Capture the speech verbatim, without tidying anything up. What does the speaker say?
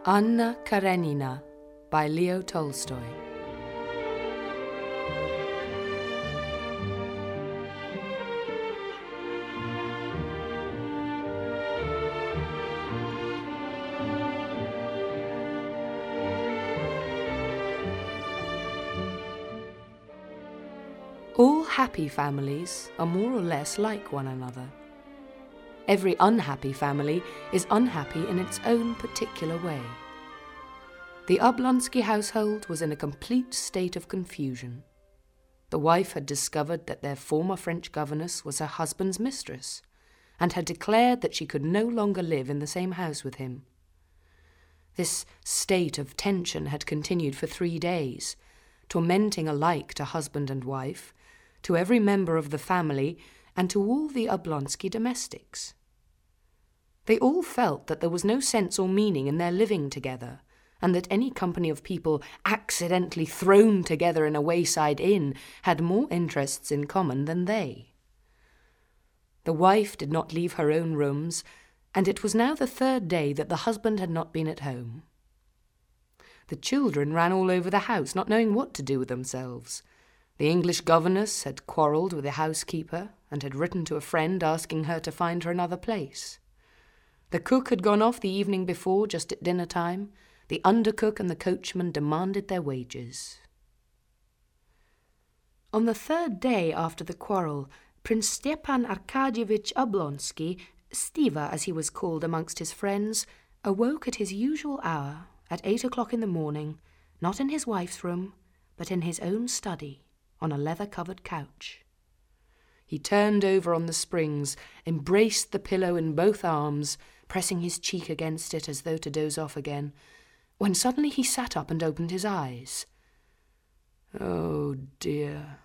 Anna Karenina by Leo Tolstoy. All happy families are more or less like one another. Every unhappy family is unhappy in its own particular way. The Oblonsky household was in a complete state of confusion. The wife had discovered that their former French governess was her husband's mistress, and had declared that she could no longer live in the same house with him. This state of tension had continued for three days, tormenting alike to husband and wife, to every member of the family, and to all the Oblonsky domestics. They all felt that there was no sense or meaning in their living together, and that any company of people accidentally thrown together in a wayside inn had more interests in common than they. The wife did not leave her own rooms, and it was now the third day that the husband had not been at home. The children ran all over the house, not knowing what to do with themselves. The English governess had quarrelled with the housekeeper and had written to a friend asking her to find her another place. The cook had gone off the evening before, just at dinner time. The undercook and the coachman demanded their wages. On the third day after the quarrel, Prince Stepan Arkadyevitch Oblonsky, Stiva as he was called amongst his friends, awoke at his usual hour, at eight o'clock in the morning, not in his wife's room, but in his own study, on a leather-covered couch. He turned over on the springs, embraced the pillow in both arms, pressing his cheek against it as though to doze off again, when suddenly he sat up and opened his eyes. Oh dear,